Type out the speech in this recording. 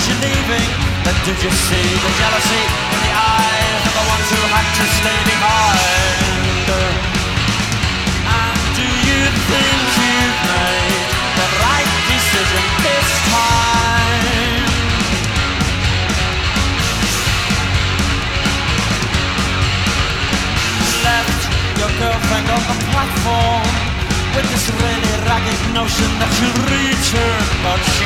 you're leaving, then did you see the jealousy in the eyes of the ones who had to stay behind? And do you think you've made the right decision this time? Left your girlfriend on the platform with this really ragged notion that you'll return, but